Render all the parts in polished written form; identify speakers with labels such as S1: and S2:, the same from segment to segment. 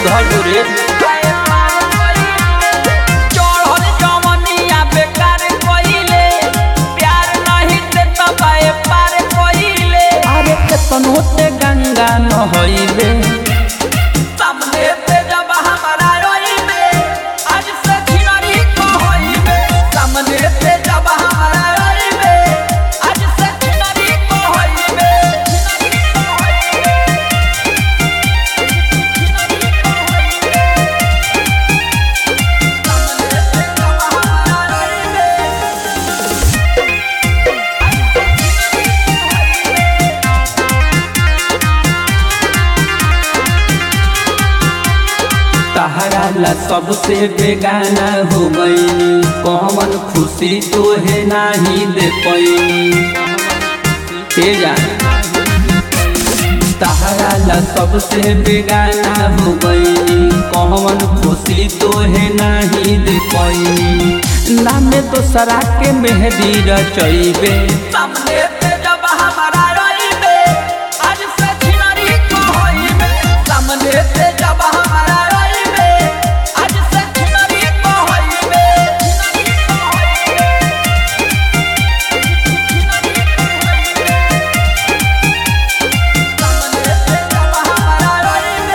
S1: सुधर रे
S2: चढ़ल जवनिया बेकार कइले प्यार नहीं ते तबाए पार कइले
S1: अरे केतनो ते गंगा न होइबे
S2: सामने पे जब हमारा रोइबे आज से खिलाड़ी को होइबे सामने पे जब हमारा रोइबे आज से खिलाड़ी को होइबे
S1: तहरा ला सबसे बेगाना हो गई कौन खुशी तोहे नाही दे पैनी तहरा ला सबसे बेगाना हो गई कौन खुशी तोहे नाही दे पैनी नामे तो सरा के मेहदी रचैबे
S2: सामने पे जब हमारा रोइबे आज से खिलाड़ी को होइबे सामने पे जब हमारा रोइबे आज से खिलाड़ी को होइबे सामने पे जब हमारा रोइबे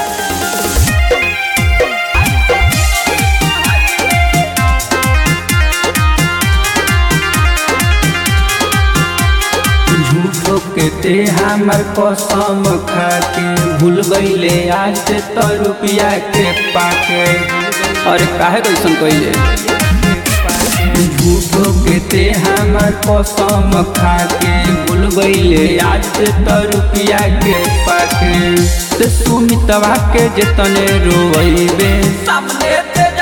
S1: झूठो के ते हमर कसम खाके भूल गईले आज तो रुपया के पाके अरे काहे कैसन कइले झूठो के ते हमर कसम खाके भूल गईले आज तो रुपया के पाके ते सुमितवा के जतने रोइबे
S2: सामने पे